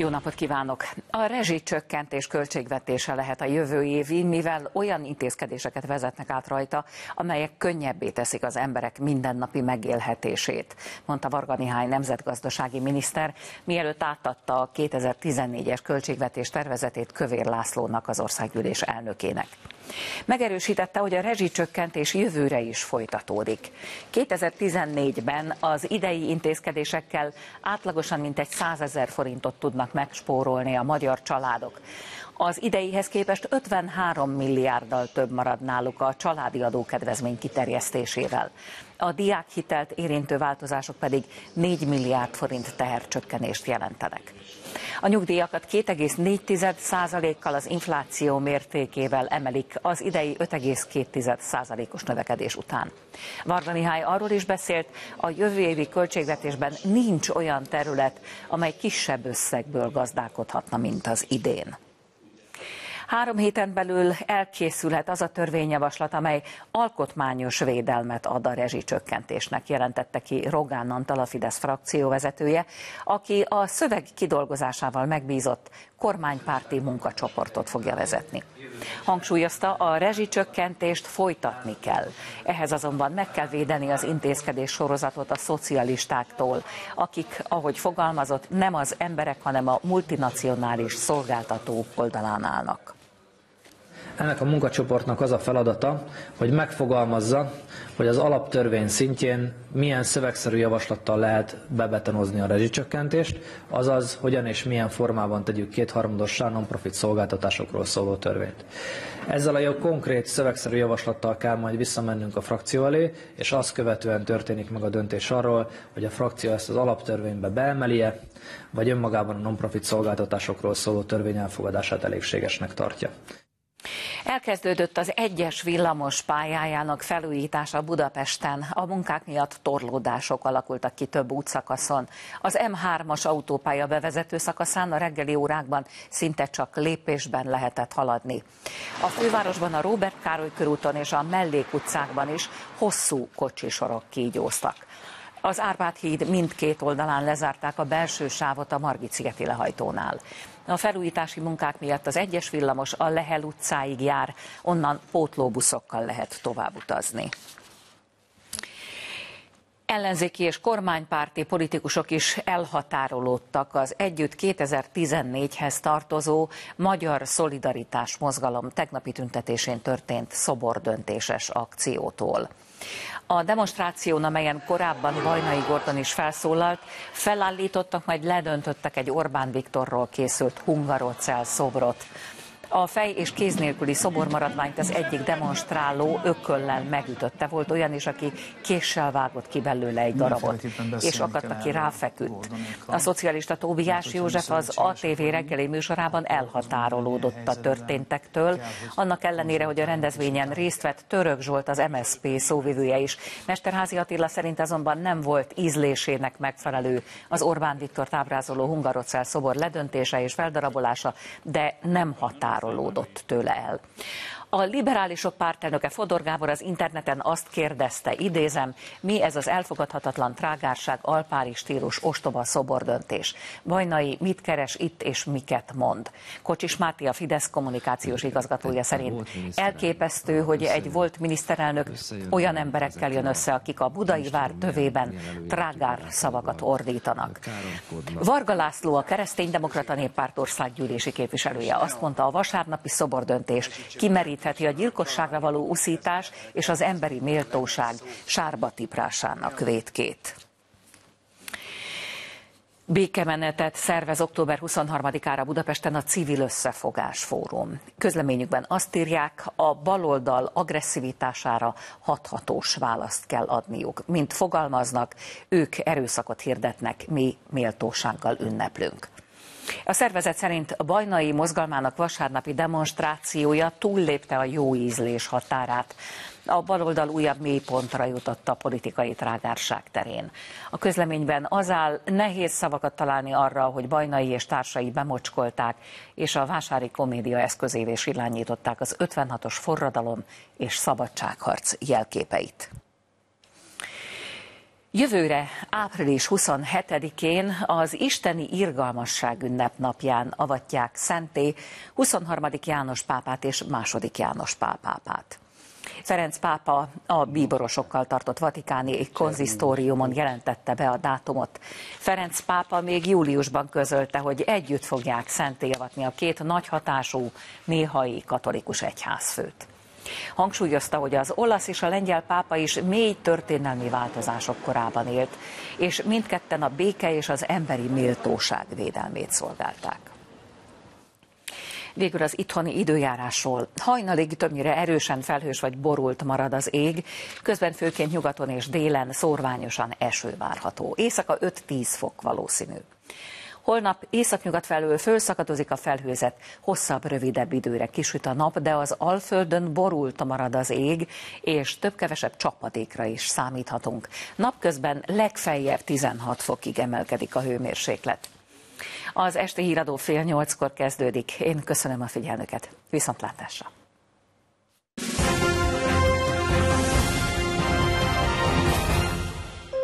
Jó napot kívánok! A rezsicsökkentés költségvetése lehet a jövő évi, mivel olyan intézkedéseket vezetnek át rajta, amelyek könnyebbé teszik az emberek mindennapi megélhetését, mondta Varga Mihály nemzetgazdasági miniszter, mielőtt átadta a 2014-es költségvetés tervezetét Kövér Lászlónak, az országgyűlés elnökének. Megerősítette, hogy a rezsicsökkentés jövőre is folytatódik. 2014-ben az idei intézkedésekkel átlagosan mintegy 100 000 forintot tudnak megspórolni a magyar családok. Az ideihez képest 53 milliárddal több marad náluk a családi adókedvezmény kiterjesztésével. A diákhitelt érintő változások pedig 4 milliárd forint tehercsökkenést jelentenek. A nyugdíjakat 2,4%-kal, az infláció mértékével emelik az idei 5,2%-os növekedés után. Varga Mihály arról is beszélt, a jövő évi költségvetésben nincs olyan terület, amely kisebb összegből gazdálkodhatna, mint az idén. 3 héten belül elkészülhet az a törvényjavaslat, amely alkotmányos védelmet ad a rezsicsökkentésnek, jelentette ki Rogán Antal, a Fidesz frakcióvezetője, aki a szöveg kidolgozásával megbízott kormánypárti munkacsoportot fogja vezetni. Hangsúlyozta, a rezsicsökkentést folytatni kell. Ehhez azonban meg kell védeni az intézkedés sorozatot a szocialistáktól, akik, ahogy fogalmazott, nem az emberek, hanem a multinacionális szolgáltatók oldalán állnak. Ennek a munkacsoportnak az a feladata, hogy megfogalmazza, hogy az alaptörvény szintjén milyen szövegszerű javaslattal lehet bebetonozni a rezsicsökkentést, azaz hogyan és milyen formában tegyük kétharmadossá non-profit szolgáltatásokról szóló törvényt. Ezzel a konkrét szövegszerű javaslattal kell majd visszamennünk a frakció elé, és azt követően történik meg a döntés arról, hogy a frakció ezt az alaptörvénybe beemeli-e, vagy önmagában a non-profit szolgáltatásokról szóló törvény elfogadását elégségesnek tartja. Elkezdődött az 1-es villamos pályájának felújítása Budapesten. A munkák miatt torlódások alakultak ki több útszakaszon. Az M3-as autópálya bevezető szakaszán a reggeli órákban szinte csak lépésben lehetett haladni. A fővárosban a Róbert Károly körúton és a mellékutcákban is hosszú kocsisorok kígyóztak. Az Árpád híd mindkét oldalán lezárták a belső sávot a Margit-szigeti lehajtónál. A felújítási munkák miatt az 1-es villamos a Lehel utcáig jár, onnan pótlóbuszokkal lehet tovább utazni. Ellenzéki és kormánypárti politikusok is elhatárolódtak az Együtt 2014-hez tartozó Magyar Szolidaritás Mozgalom tegnapi tüntetésén történt szobordöntéses akciótól. A demonstráción, amelyen korábban Vajnai Gordon is felszólalt, felállítottak, majd ledöntöttek egy Orbán Viktorról készült hungarocell szobrot. A fej és kéz nélküli szobormaradványt az egyik demonstráló ököllel megütötte. Volt olyan is, aki késsel vágott ki belőle egy darabot, és akadt, aki ráfeküdt. A szocialista Tóbiás József az ATV reggeli műsorában elhatárolódott a történtektől, annak ellenére, hogy a rendezvényen részt vett Török Zsolt, az MSZP szóvivője is. Mesterházy Attila szerint azonban nem volt ízlésének megfelelő az Orbán Viktort ábrázoló hungarocell szobor ledöntése és feldarabolása, de nem határolódott tőle el. A liberálisok pártelnöke Fodor Gábor az interneten azt kérdezte, idézem, mi ez az elfogadhatatlan trágárság, alpári stílus, ostoba szobordöntés. Vajnai mit keres itt és miket mond? Kocsis Máté, a Fidesz kommunikációs igazgatója szerint elképesztő, hogy egy volt miniszterelnök olyan emberekkel jön össze, akik a Budai Vár tövében trágár szavakat ordítanak. Varga László, a Kereszténydemokrata Néppárt országgyűlési képviselője azt mondta, a vasárnapi szobordöntés kimerít a gyilkosságra való uszítás és az emberi méltóság sárba tiprásának vétkét. Békemenetet szervez október 23-ára Budapesten a Civil Összefogás Fórum. Közleményükben azt írják, a baloldal agresszivitására hathatós választ kell adniuk. Mint fogalmaznak, ők erőszakot hirdetnek, mi méltósággal ünneplünk. A szervezet szerint a Vajnai mozgalmának vasárnapi demonstrációja túllépte a jó ízlés határát. A baloldal újabb mélypontra jutott a politikai trágárság terén. A közleményben az áll, nehéz szavakat találni arra, hogy Vajnai és társai bemocskolták, és a vásári komédia eszközévé sillányították az 56-os forradalom és szabadságharc jelképeit. Jövőre, április 27-én az isteni irgalmasság ünnepnapján avatják szentté 23. János pápát és 2. János Pál pápát. Ferenc pápa a bíborosokkal tartott vatikáni konzisztóriumon jelentette be a dátumot. Ferenc pápa még júliusban közölte, hogy együtt fogják szentté avatni a két nagyhatású néhai katolikus egyházfőt. Hangsúlyozta, hogy az olasz és a lengyel pápa is mély történelmi változások korában élt, és mindketten a béke és az emberi méltóság védelmét szolgálták. Végül az itthoni időjárásról. Hajnalig többnyire erősen felhős vagy borult marad az ég, közben főként nyugaton és délen szórványosan eső várható. Éjszaka 5-10 fok valószínű. Holnap északnyugat felől fölszakadozik a felhőzet, hosszabb, rövidebb időre kisüt a nap, de az Alföldön borult marad az ég, és több-kevesebb csapadékra is számíthatunk. Napközben legfeljebb 16 fokig emelkedik a hőmérséklet. Az esti híradó 7:30-kor kezdődik. Én köszönöm a figyelmüket. Viszontlátásra!